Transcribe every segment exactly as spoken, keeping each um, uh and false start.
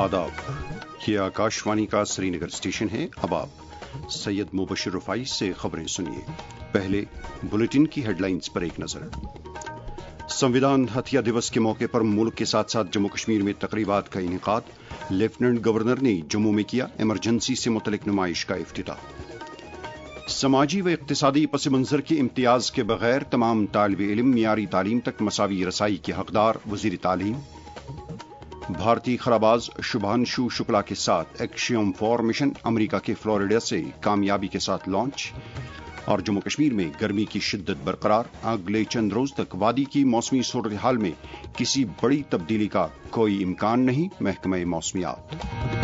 आदाब। ये आकाशवाणी का श्रीनगर स्टेशन है। अब आप सैयद मुबशिर रफाई से खबरें सुनिए। पहले बुलेटिन की हेडलाइंस पर एक नजर। संविधान हत्या दिवस के मौके पर मुल्क के साथ साथ जम्मू कश्मीर में तकरीबात का इनेकाद। लेफ्टिनेंट गवर्नर ने जम्मू में किया इमरजेंसी से मुतल्लिक नुमाइश का इफ्तिताह। समाजी व इक्तिसादी पस मंजर के इम्तियाज के बगैर तमाम तालिब इल्म मियारी तालीम तक मसावी रसाई के हकदार। वजीर तालीम। भारतीय खराबाज शुभांशु शुक्ला के साथ एक्शियम फोर मिशन अमेरिका के फ्लोरिडा से कामयाबी के साथ लॉन्च। और जम्मू कश्मीर में गर्मी की शिद्दत बरकरार। अगले चंद रोज तक वादी की मौसमी सूरत हाल में किसी बड़ी तब्दीली का कोई इम्कान नहीं, महकमा मौसमियात।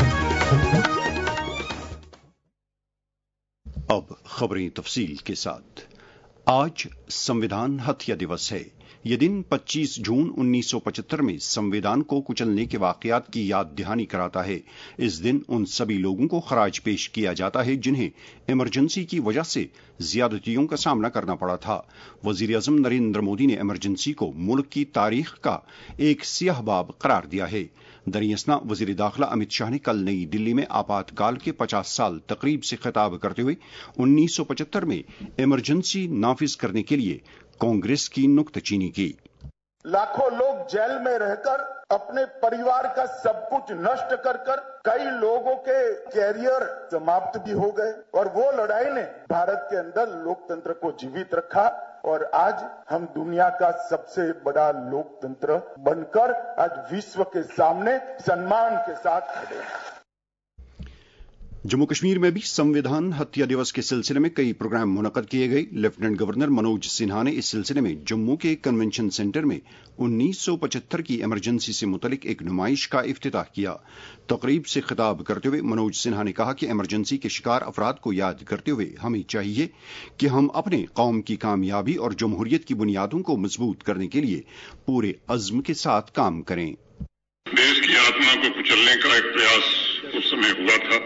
अब खबरें तफसील के साथ। आज संविधान हत्या दिवस है। यह दिन पच्चीस जून उन्नीस सौ पचहत्तर में संविधान को कुचलने के वाकयात की याद दहानी कराता है। इस दिन उन सभी लोगों को खराज पेश किया जाता है जिन्हें इमरजेंसी की वजह से ज्यादतियों का सामना करना पड़ा था। वजीर आजम नरेंद्र मोदी ने इमरजेंसी को मुल्क की तारीख का एक सियाह बाब करार दिया है। दरियासना वजीर दाखिला अमित शाह ने कल नई दिल्ली में आपातकाल के पचास साल तकरीब से खिताब करते हुए उन्नीस सौ पचहत्तर में इमरजेंसी नाफिज करने के लिए कांग्रेस की नुक्ताचीनी की। लाखों लोग जेल में रहकर अपने परिवार का सब कुछ नष्ट कर कर कई लोगों के कैरियर समाप्त भी हो गए और वो लड़ाई ने भारत के अंदर लोकतंत्र को जीवित रखा और आज हम दुनिया का सबसे बड़ा लोकतंत्र बनकर आज विश्व के सामने सम्मान के साथ खड़े हैं। जम्मू कश्मीर में भी संविधान हत्या दिवस के सिलसिले में कई प्रोग्राम मुनक्कद किए गए। लेफ्टिनेंट गवर्नर मनोज सिन्हा ने इस सिलसिले में जम्मू के कन्वेंशन सेंटर में उन्नीस सौ पचहत्तर की इमरजेंसी से मुतल्लिक एक नुमाइश का इफ्तिताह किया। तकरीब से खिताब करते हुए मनोज सिन्हा ने कहा कि इमरजेंसी के शिकार अफराद को याद करते हुए हमें चाहिए कि हम अपने कौम की कामयाबी और जमहूरियत की बुनियादों को मजबूत करने के लिए पूरे अज़्म के साथ काम करें। देश की आत्मा को कुचलने का एक प्रयास उस समय हुआ था।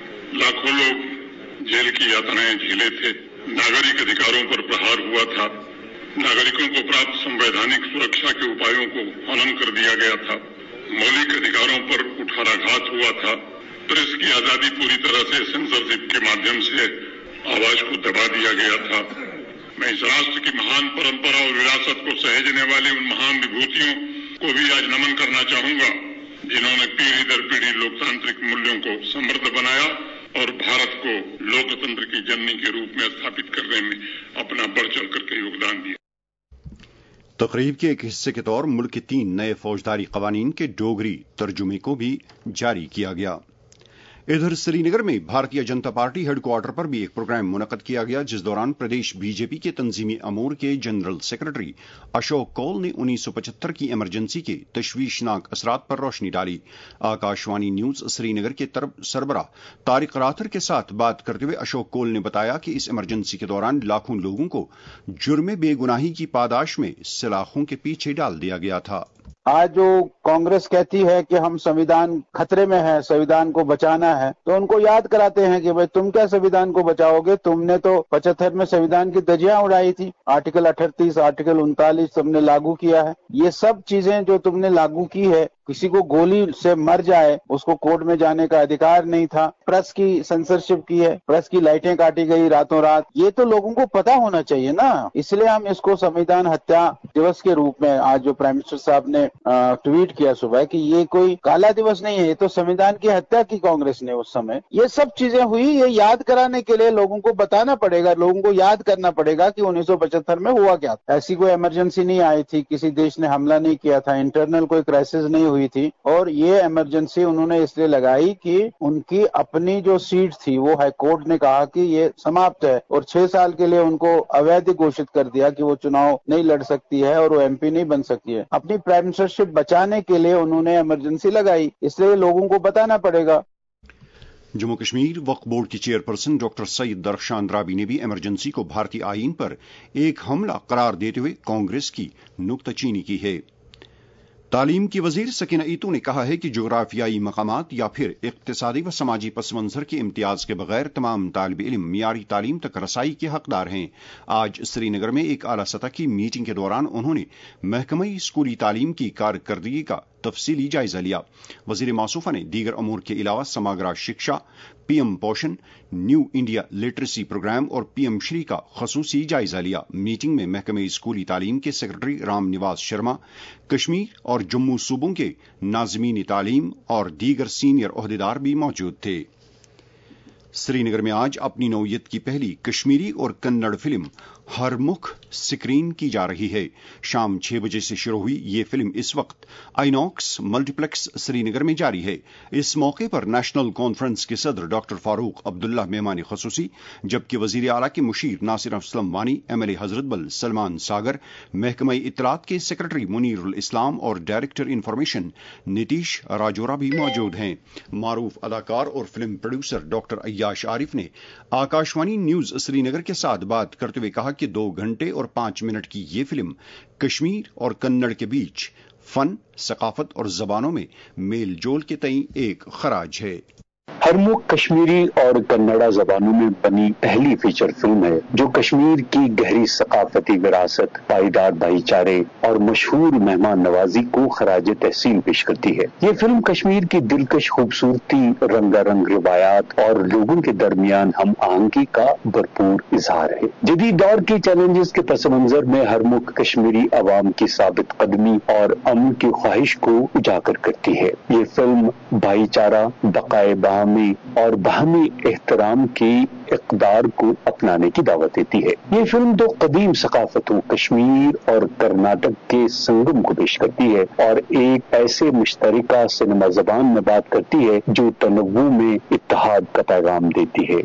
लाखों लोग जेल की यातनाएं झेले थे। नागरिक अधिकारों पर प्रहार हुआ था। नागरिकों को प्राप्त संवैधानिक सुरक्षा के उपायों को हनन कर दिया गया था। मौलिक अधिकारों पर कुठाराघात हुआ था। प्रेस की आजादी पूरी तरह से सेंसरशिप के माध्यम से आवाज को दबा दिया गया था। मैं इस राष्ट्र की महान परंपरा और विरासत को सहेजने वाली उन महान विभूतियों को भी आज नमन करना चाहूंगा जिन्होंने पीढ़ी दर पीढ़ी लोकतांत्रिक मूल्यों को समृद्ध बनाया और भारत को लोकतंत्र की जननी के रूप में स्थापित करने में अपना बढ़ चढ़ करके योगदान दिया। तकरीब के एक हिस्से के तौर मुल्क के तीन नए फौजदारी कवानीन के डोगरी तर्जुमे को भी जारी किया गया। इधर श्रीनगर में भारतीय जनता पार्टी हेडक्वार्टर पर भी एक प्रोग्राम मुनक्कद किया गया जिस दौरान प्रदेश बीजेपी के तंजीमी अमूर के जनरल सेक्रेटरी अशोक कौल ने उन्नीस सौ पचहत्तर की इमरजेंसी के तशवीशनाक असरात पर रोशनी डाली। आकाशवाणी न्यूज श्रीनगर के सरबराह तारिक राथर के साथ बात करते हुए अशोक कौल ने बताया कि इस इमरजेंसी के दौरान लाखों लोगों को जुर्म बेगुनाही की पादाश में सलाखों के पीछे डाल दिया गया था। आज जो कांग्रेस कहती है कि हम संविधान खतरे में है, संविधान को बचाना है, तो उनको याद कराते हैं कि भाई तुम क्या संविधान को बचाओगे, तुमने तो पचहत्तर में संविधान की धज्जियां उड़ाई थी। आर्टिकल अठतीस, आर्टिकल उनतालीस तुमने लागू किया है। ये सब चीजें जो तुमने लागू की है, किसी को गोली से मर जाए उसको कोर्ट में जाने का अधिकार नहीं था। प्रेस की सेंसरशिप की है, प्रेस की लाइटें काटी गई रातों रात। ये तो लोगों को पता होना चाहिए ना। इसलिए हम इसको संविधान हत्या दिवस के रूप में आज जो प्राइम मिनिस्टर साहब ने ट्वीट किया सुबह कि ये कोई काला दिवस नहीं है, ये तो संविधान की हत्या की कांग्रेस ने उस समय। ये सब चीजें हुई, ये याद कराने के लिए लोगों को बताना पड़ेगा, लोगों को याद करना पड़ेगा कि उन्नीस सौ पचहत्तर में हुआ क्या। ऐसी कोई इमरजेंसी नहीं आई थी, किसी देश ने हमला नहीं किया था, इंटरनल कोई क्राइसिस नहीं हुई थी। और ये इमरजेंसी उन्होंने इसलिए लगाई कि उनकी अपनी जो सीट थी वो हाई कोर्ट ने कहा कि ये समाप्त है और छह साल के लिए उनको अवैध घोषित कर दिया कि वो चुनाव नहीं लड़ सकती है और वो एमपी नहीं बन सकती है। अपनी प्राइम मिनिस्टरशिप बचाने के लिए उन्होंने इमरजेंसी लगाई, इसलिए लोगों को बताना पड़ेगा। जम्मू कश्मीर वक्फ बोर्ड की चेयरपर्सन डॉक्टर सईद दरख्शान राबी ने भी इमरजेंसी को भारतीय आईन पर एक हमला करार देते हुए कांग्रेस की नुक्ताचीनी की है। तालीम की वजीर सकीना ईतू ने कहा है कि जोग्राफियाई मकामात या फिर इक्तिसादी व समाजी पस मंजर के इम्तियाज के बगैर तमाम तालिब इल्म मियारी तालीम तक रसाई के हकदार हैं। आज श्रीनगर में एक आला सतह की मीटिंग के दौरान उन्होंने महकमा स्कूली तालीम की कारकर्दगी का तफसीली जायजा लिया। वजीर मौसूफा ने दीगर अमूर के अलावा समग्र Shiksha, PM Poshan, new India literacy programme और पीएम श्री का खसूसी जायजा लिया। मीटिंग में महकमे स्कूली तालीम के सेक्रेटरी राम निवास शर्मा, कश्मीर और जम्मू सूबों के नाज़मीन तालीम और दीगर सीनियर ओहदेदार भी मौजूद थे। श्रीनगर में आज अपनी नौयत की पहली कश्मीरी और कन्नड़ फिल्म हरमुख स्क्रीन की जा रही है। शाम छह बजे से शुरू हुई ये फिल्म इस वक्त आइनॉक्स मल्टीप्लेक्स श्रीनगर में जारी है। इस मौके पर नेशनल कॉन्फ्रेंस के सदर डॉक्टर फारूक अब्दुल्ला मेहमान खसूसी, जबकि वजीर आला के मुशीर नासिर असलम वानी, एमएलए हजरतबल सलमान सागर, महकमा इत्तलात के सेक्रेटरी मुनीरुल इस्लाम और डायरेक्टर इंफॉर्मेशन नीतीश राजौरा भी मौजूद हैं। मारूफ अदाकार और film producer doctor Ayyash Arif ने आकाशवाणी न्यूज श्रीनगर के साथ बात करते हुए कहा कि दो घंटे और पांच मिनट की ये फिल्म कश्मीर और कन्नड़ के बीच फन, सकाफत और जबानों में मेल जोल के तई एक खराज है। हरमुख कश्मीरी और कन्नड़ा जबानों में बनी पहली फीचर फिल्म है जो कश्मीर की गहरी सकाफती विरासत, पाईदार भाईचारे और मशहूर मेहमान नवाजी को खराज तहसीन पेश करती है। ये फिल्म कश्मीर की दिलकश खूबसूरती, रंगारंग रिवायात और लोगों के दरमियान हम आहंगी का भरपूर इजहार है। जदीद दौर के चैलेंजेस के पस मंजर में हरमुख कश्मीरी अवाम की साबित कदमी और अमन की ख्वाहिश को उजागर करती है। ये फिल्म भाईचारा, बकाए बाहमी और बाहमी एहतराम की इक़दार को अपनाने की दावत देती है। ये फिल्म दो कदीम सकाफतों कश्मीर और कर्नाटक के संगम को पेश करती है और एक ऐसे मुश्तरका सिनेमा ज़बान में बात करती है जो तनव्वु में इत्तेहाद का पैगाम देती है।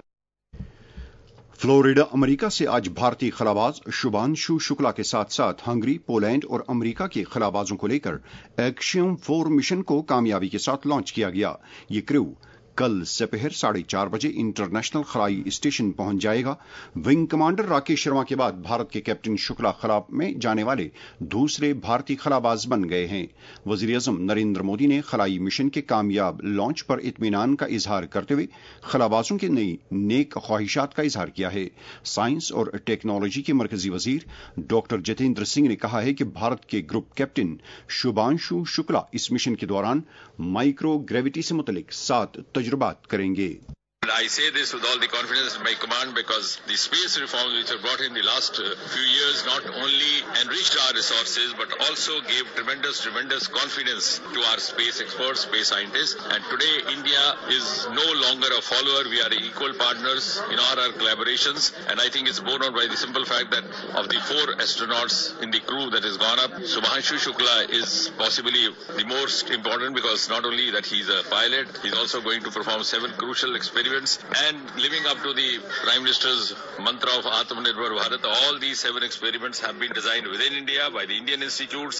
फ्लोरिडा अमेरिका से आज भारतीय खलाबाज शुभांशु शुक्ला के साथ साथ हंगरी, पोलैंड और अमेरिका के खलाबाजों को लेकर एक्शियम फोर मिशन को कामयाबी के साथ लॉन्च किया गया। ये क्रू कल दोपहर साढ़े चार बजे इंटरनेशनल खलाई स्टेशन पहुंच जाएगा। विंग कमांडर राकेश शर्मा के बाद भारत के कैप्टन शुक्ला खला में जाने वाले दूसरे भारतीय खलाबाज बन गए हैं। वजीर आजम नरेंद्र मोदी ने खलाई मिशन के कामयाब लॉन्च पर इत्मीनान का इजहार करते हुए खलाबाजों के नई नेक ख्वाहिशात का इजहार किया है। साइंस और टेक्नोलॉजी के मरकजी वजीर डॉक्टर जितेंद्र सिंह ने कहा है कि भारत के ग्रुप कैप्टन शुभांशु शुक्ला इस मिशन के दौरान माइक्रो ग्रेविटी से मुतलिक सात तजुर्बात करेंगे। I say this with all the confidence in my command because the space reforms which were brought in the last uh, few years not only enriched our resources but also gave tremendous, tremendous confidence to our space experts, space scientists. And today India is no longer a follower. We are equal partners in all our collaborations. And I think it's borne out by the simple fact that of the four astronauts in the crew that has gone up, Subhanshu Shukla is possibly the most important because not only that he's a pilot, he's also going to perform seven crucial experiments. And living up to the Prime Minister's mantra of Atmanirbhar Bharat, all these seven experiments have been designed within India by the Indian institutes.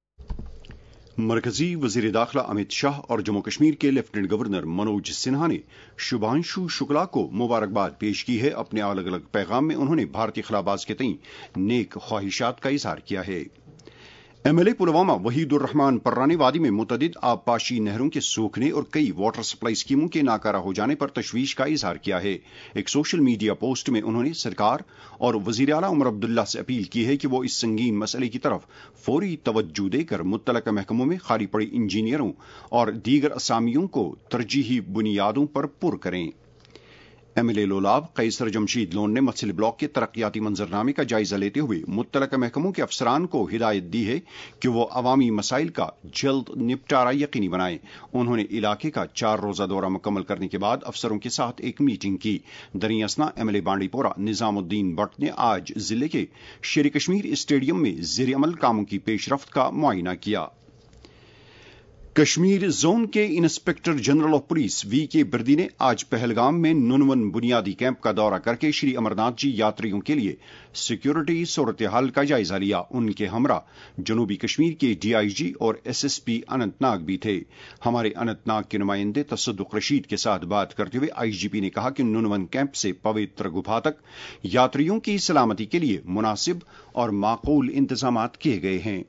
मरकजी वजीर दाखिला अमित शाह और जम्मू कश्मीर के lieutenant governor Manoj Sinha ने शुभांशु शुक्ला को मुबारकबाद पेश की है। अपने अलग अलग पैगाम में उन्होंने भारतीय खलाबाज के तई नेक ख्वाहिशात का इजहार किया है। एमएलए पुलवामा वहीदुर रहमान पर्रानी वादी में मुतदिद आबपाशी नहरों के सूखने और कई वाटर सप्लाई स्कीमों के नाकारा हो जाने पर तशवीश का इजहार किया है। एक सोशल मीडिया पोस्ट में उन्होंने सरकार और वजीर आला उमर अब्दुल्ला से अपील की है कि वो इस संगीन मसले की तरफ फौरी तवज्जो देकर मुत्तलका महकमों में खाली पड़े इंजीनियरों और दीगर असामियों को तरजीही बुनियादों पर पुर करें। एमएलए लोलाब कैसर जमशीद लोन ने मछली ब्लॉक के तरक्याती मंजरनामे का जायजा लेते हुए मुत्तलका महकमों के अफसरान को हिदायत दी है कि वो अवामी मसाइल का जल्द निपटारा यकीनी बनाएं। उन्होंने इलाके का चार रोजा दौरा मुकम्मल करने के बाद अफसरों के साथ एक मीटिंग की। दरियासना एमएलए बांडीपोरा निजामुद्दीन भट्ट ने आज जिले के शेर कश्मीर स्टेडियम में ज़ेर अमल कामों की पेशरफ्त का मुआयना किया। कश्मीर जोन के inspector general of police V K Birdi ने आज पहलगाम में नुनवन बुनियादी कैंप का दौरा करके श्री अमरनाथ जी यात्रियों के लिए सिक्योरिटी सूरत हाल का जायजा लिया। उनके हमरा जनूबी कश्मीर के डीआईजी और एसएसपी अनंतनाग भी थे। हमारे अनंतनाग के नुमाइंदे तसद्दुक रशीद के साथ बात करते हुए आईजीपी ने कहा कि नुनवन कैंप से पवित्र गुफा तक यात्रियों की सलामती के लिए मुनासिब और माकूल इंतजाम किए गए हैं।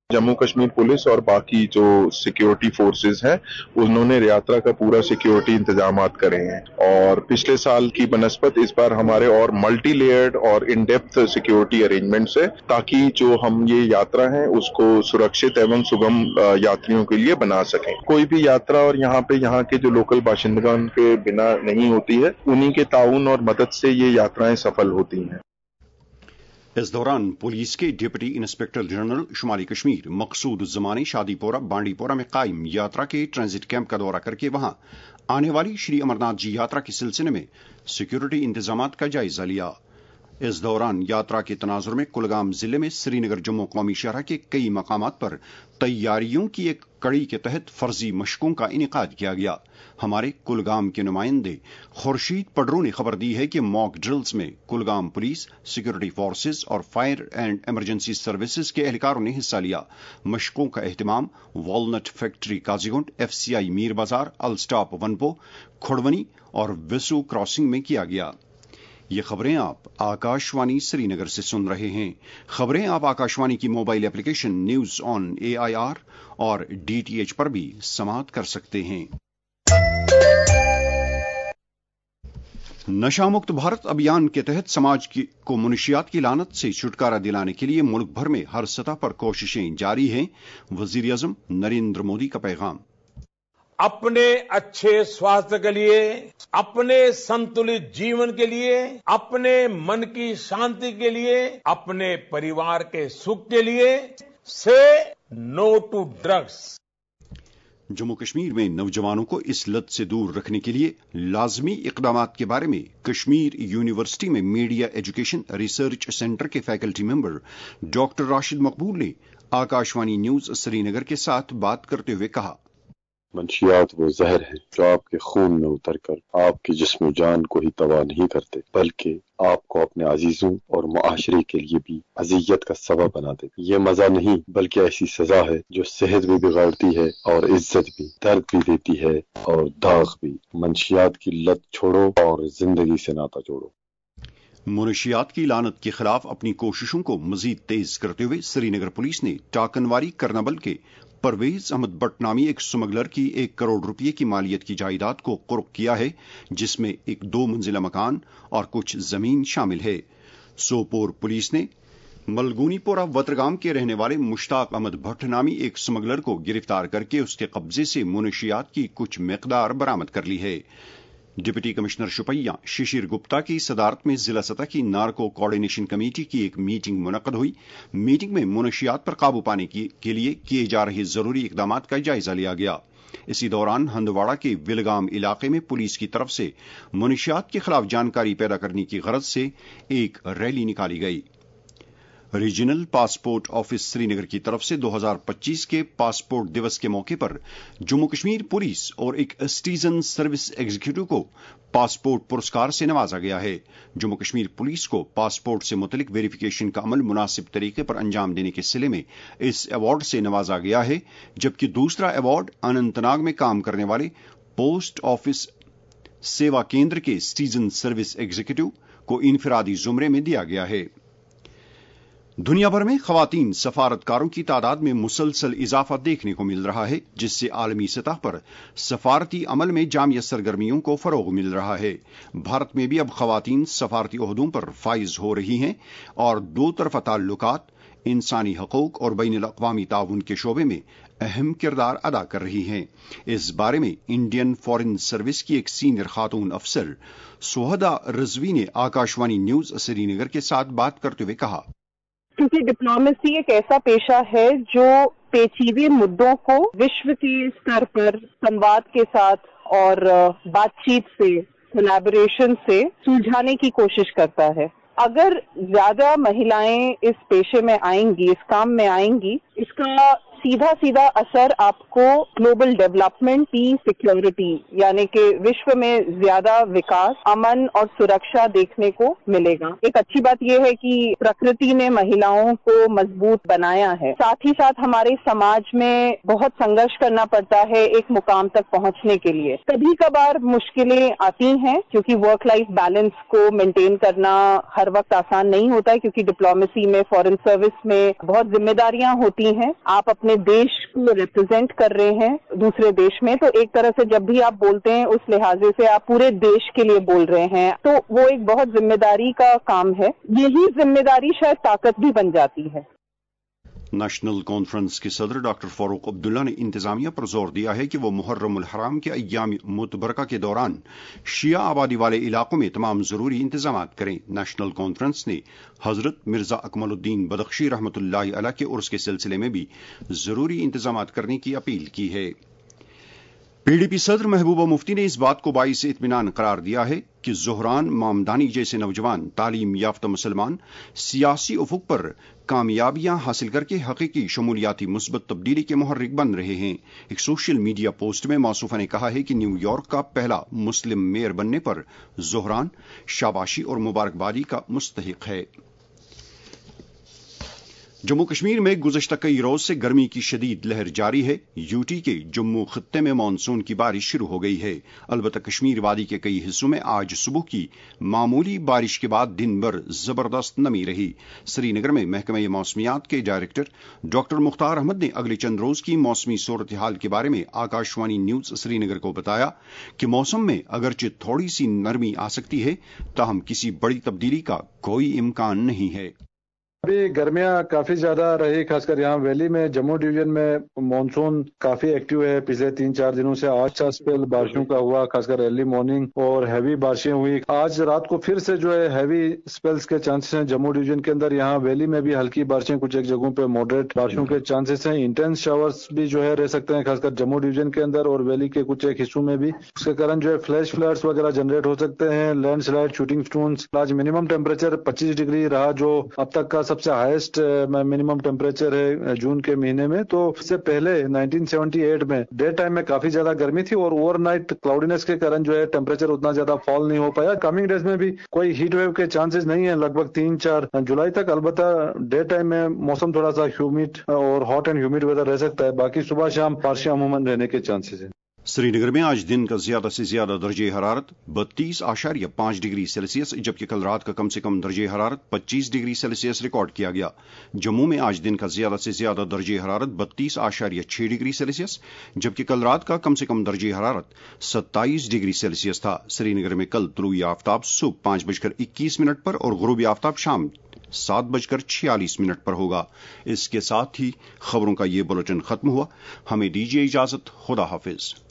जम्मू कश्मीर पुलिस और बाकी जो सिक्योरिटी फोर्सेस हैं उन्होंने यात्रा का पूरा सिक्योरिटी इंतजामात करे हैं और पिछले साल की बनस्पत इस बार हमारे और मल्टी लेयर्ड और इन डेप्थ सिक्योरिटी अरेंजमेंट्स है ताकि जो हम ये यात्रा है उसको सुरक्षित एवं सुगम यात्रियों के लिए बना सकें। कोई भी यात्रा और यहाँ पे यहाँ के जो लोकल बाशिंदगान के बिना नहीं होती है, उन्हीं के ताउन और मदद से ये यात्राएं सफल होती हैं। इस दौरान पुलिस के डिप्टी इंस्पेक्टर जनरल शुमाली कश्मीर मकसूद जमानी शादीपोरा बांडीपोरा में कायम यात्रा के ट्रांजिट कैंप का दौरा करके वहां आने वाली श्री अमरनाथ जी यात्रा के सिलसिले में सिक्योरिटी इंतजामात का जायजा लिया। इस दौरान यात्रा के तनाजुर में कुलगाम जिले में श्रीनगर जम्मू कौमी शहर के कई मकामात पर तैयारियों की एक कड़ी के तहत फर्जी मशकों का इनेकाद किया गया। हमारे कुलगाम के नुमाइंदे खुर्शीद पडरू ने खबर दी है कि मॉक ड्रिल्स में कुलगाम पुलिस, सिक्योरिटी फोर्सेज और फायर एंड इमरजेंसी सर्विसेज के एहलकारों ने हिस्सा लिया। मशकों का एहतमाम walnut factory Qazigund, FCI Mir Bazar, अल स्टॉप वनपो, खुड़वनी और विसु क्रॉसिंग में किया गया। ये खबरें आप आकाशवाणी श्रीनगर से सुन रहे हैं। खबरें आप आकाशवाणी की mobile application news on AIR और डीटीएच पर भी समाप्त कर सकते हैं। नशा मुक्त भारत अभियान के तहत समाज की को मुनशियात की लानत से छुटकारा दिलाने के लिए मुल्क भर में हर सतह पर कोशिशें जारी हैं। वजीर आजम नरेंद्र मोदी का पैगाम। अपने अच्छे स्वास्थ्य के लिए, अपने संतुलित जीवन के लिए, अपने मन की शांति के लिए, अपने परिवार के सुख के लिए से no to drugs. Jammu Kashmir में नौजवानों को इस लत से दूर रखने के लिए लाजमी इकदामात के बारे में कश्मीर यूनिवर्सिटी में मीडिया एजुकेशन रिसर्च सेंटर के faculty member doctor Rashid Maqbool ने आकाशवाणी न्यूज श्रीनगर के साथ बात करते हुए कहा, मंशियात वो जहर है जो आपके खून में उतरकर आपकी जिस्म जान को ही तबाह नहीं करते, बल्कि आपको अपने अजीजों और मुआशरे के लिए भी अजियत का सबब बना देते। ये मजा नहीं बल्कि ऐसी सजा है जो सेहत भी बिगाड़ती है और इज्जत भी, दर्द भी देती है और दाग भी। मंशियात की लत छोड़ो और जिंदगी से नाता जोड़ो। मुनशियात की लानत के खिलाफ अपनी कोशिशों को मजीद तेज करते हुए श्रीनगर पुलिस ने टाकनवारी करनाबल के परवेज अहमद बट नामी एक स्मगलर की एक करोड़ रुपए की मालियत की जायदाद को कुर्क किया है, जिसमें एक दो मंजिला मकान और कुछ जमीन शामिल है। सोपोर पुलिस ने मलगुनीपोरा वत्रगाम के रहने वाले मुश्ताक अहमद भट्ट नामी एक स्मगलर को गिरफ्तार करके उसके कब्जे से मुनशियात की कुछ मिकदार बरामद कर ली है। डिप्टी कमिश्नर शुपैया शिशिर गुप्ता की सदारत में जिला सतह की नार्को कोऑर्डिनेशन कमेटी की एक मीटिंग मुनक्कद हुई। मीटिंग में मुनशियात पर काबू पाने के लिए किए जा रहे जरूरी इकदामात का जायजा लिया गया। इसी दौरान हंदवाड़ा के विलगाम इलाके में पुलिस की तरफ से मुनशियात के खिलाफ जानकारी पैदा करने की गरज से एक रैली निकाली गई। रीजनल पासपोर्ट ऑफिस श्रीनगर की तरफ से दो हज़ार पच्चीस के पासपोर्ट दिवस के मौके पर जम्मू कश्मीर पुलिस और एक सिटीजन सर्विस एग्जीक्यूटिव को पासपोर्ट पुरस्कार से नवाजा गया है। जम्मू कश्मीर पुलिस को पासपोर्ट से मुतलिक वेरिफिकेशन का अमल मुनासिब तरीके पर अंजाम देने के सिले में इस अवार्ड से नवाजा गया है, जबकि दूसरा अवार्ड अनंतनाग में काम करने वाले पोस्ट ऑफिस सेवा केंद्र के सिटीजन सर्विस एग्जीक्यूटिव को इनफरादी जुमरे में दिया गया है। दुनिया भर में खवातीन सफारतकारों की तादाद में मुसलसल इजाफा देखने को मिल रहा है, जिससे आलमी सतह पर सफारती अमल में जामिया सरगर्मियों को फरोग मिल रहा है। भारत में भी अब खवातीन सफारती ओहदों पर फाइज हो रही हैं और दो तरफा ताल्लुकात, इंसानी हकूक और बैनुल अक़वामी ताउन के शोबे में अहम किरदार अदा कर रही हैं। इस बारे में इंडियन फॉरेन सर्विस की एक सीनियर खातून अफसर सुहदा रिजवी ने आकाशवाणी न्यूज श्रीनगर के साथ बात करते हुए कहा, क्योंकि डिप्लोमेसी एक ऐसा पेशा है जो पेचीदे मुद्दों को विश्व के स्तर पर संवाद के साथ और बातचीत से, कोलैबोरेशन से सुलझाने की कोशिश करता है। अगर ज्यादा महिलाएं इस पेशे में आएंगी, इस काम में आएंगी, इसका सीधा सीधा असर आपको ग्लोबल डेवलपमेंट, पीस, सिक्योरिटी यानी कि विश्व में ज्यादा विकास, अमन और सुरक्षा देखने को मिलेगा। एक अच्छी बात यह है कि प्रकृति ने महिलाओं को मजबूत बनाया है, साथ ही साथ हमारे समाज में बहुत संघर्ष करना पड़ता है एक मुकाम तक पहुंचने के लिए। कभी कभार मुश्किलें आती हैं क्योंकि वर्क लाइफ बैलेंस को मेंटेन करना हर वक्त आसान नहीं होता है, क्योंकि डिप्लोमेसी में, फॉरेन सर्विस में बहुत जिम्मेदारियां होती हैं। आप अपने देश को रिप्रेजेंट कर रहे हैं दूसरे देश में, तो एक तरह से जब भी आप बोलते हैं उस लिहाजे से आप पूरे देश के लिए बोल रहे हैं, तो वो एक बहुत जिम्मेदारी का काम है। यही जिम्मेदारी शायद ताकत भी बन जाती है। नेशनल कॉन्फ्रेंस के सदर डॉक्टर फारूक अब्दुल्ला ने इंतजामिया पर जोर दिया है कि वो मुहर्रम उल हराम के अय्याम मुतबरका के दौरान शिया आबादी वाले इलाकों में तमाम जरूरी इंतजाम करें। नेशनल कॉन्फ्रेंस ने हजरत मिर्जा अकमलुद्दीन बदख्शी रहमतुल्लाहि अलैह के उर्स के सिलसिले में भी जरूरी इंतजाम करने की अपील की है। पीडीपी सदर महबूबा मुफ्ती ने इस बात को बाइस इत्मीनान करार दिया है कि ज़ोहरान मामदानी जैसे नौजवान तालीम याफ्ता मुसलमान सियासी उफुक पर कामयाबियां हासिल करके हकीकी शमूलियाती मुस्बत तब्दीली के मुहर्रिक बन रहे हैं। एक सोशल मीडिया पोस्ट में मौसूफा ने कहा है कि न्यूयॉर्क का पहला मुस्लिम मेयर बनने पर ज़ोहरान शाबाशी और मुबारकबादी का मुस्तहिक है। जम्मू कश्मीर में गुज़श्ता कई रोज से गर्मी की शदीद लहर जारी है। यूटी के जम्मू खित्ते में मानसून की बारिश शुरू हो गई है। अलबत्ता कश्मीर वादी के कई हिस्सों में आज सुबह की मामूली बारिश के बाद दिन भर जबरदस्त नमी रही। श्रीनगर में महकमे मौसमियात के डायरेक्टर डॉक्टर मुख्तार अहमद ने अगले चंद रोज की मौसमी सूरत हाल के बारे में आकाशवाणी न्यूज श्रीनगर को बताया कि मौसम में अगरचे थोड़ी सी नरमी आ सकती है, ताहम किसी बड़ी तब्दीली का कोई इम्कान नहीं है। अभी गर्मियां काफी ज्यादा रही, खासकर यहाँ वैली में। जम्मू डिवीजन में मानसून काफी एक्टिव है पिछले तीन चार दिनों से। आज का स्पेल बारिशों का हुआ, खासकर अर्ली मॉर्निंग और हैवी बारिशें हुई। आज रात को फिर से जो है हैवी स्पेल्स के चांसेस हैं जम्मू डिवीजन के अंदर। यहाँ वैली में भी हल्की बारिशें, कुछ एक जगहों पे मॉडरेट बारिशों के चांसेस हैं। इंटेंस शावर्स भी जो है रह सकते हैं, खासकर जम्मू डिवीजन के अंदर और वैली के कुछ एक हिस्सों में भी। उसके कारण जो है फ्लैश फ्लड्स वगैरह जनरेट हो सकते हैं, लैंड स्लाइड, शूटिंग स्टोन्स। आज मिनिमम टेम्परेचर पच्चीस डिग्री रहा, जो अब तक का सबसे हाईएस्ट मिनिमम टेम्परेचर है जून के महीने में। तो इससे पहले उन्नीस सौ अठहत्तर में डे टाइम में काफी ज्यादा गर्मी थी और ओवरनाइट क्लाउडीनेस के कारण जो है टेम्परेचर उतना ज्यादा फॉल नहीं हो पाया। कमिंग डेज में भी कोई हीट वेव के चांसेस नहीं है लगभग तीन चार जुलाई तक। अलबत्ता डे टाइम में मौसम थोड़ा सा ह्यूमिड और हॉट एंड ह्यूमिड वेदर रह सकता है। बाकी सुबह शाम बारिशें अमूमन रहने के चांसेस है। श्रीनगर में आज दिन का ज्यादा से ज्यादा दर्जे हरारत बत्तीस आशार्य पांच डिग्री सेल्सियस, जबकि कल रात का कम से कम दर्जे हरारत पच्चीस डिग्री सेल्सियस रिकॉर्ड किया गया। जम्मू में आज दिन का ज्यादा से ज्यादा दर्जे हरारत बत्तीस आशार्य छह डिग्री सेल्सियस, जबकि कल रात का कम से कम दर्जे हरारत सत्ताईस डिग्री सेल्सियस था। श्रीनगर में कल तुलुई आफ्ताब सुबह पांच बजकर इक्कीस मिनट पर और गुरूबी आफ्ताब शाम सात बजकर छियालीस मिनट पर होगा। इसके साथ ही खबरों का ये बुलेटिन खत्म हुआ। हमें दीजिए इजाजत। खुदा हाफिज।